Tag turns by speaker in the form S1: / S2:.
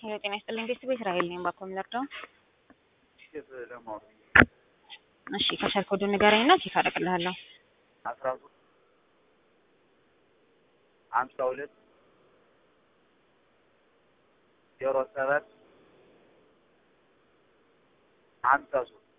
S1: ሄሎ ጤና ይስጥልኝ ቤተሰብ እስራኤል ነኝ ባኮም ለርዳው እሺ ከሻል ኮዱ ንገረኝና ቼክ አደርግልሃለሁ
S2: 13 52 07 53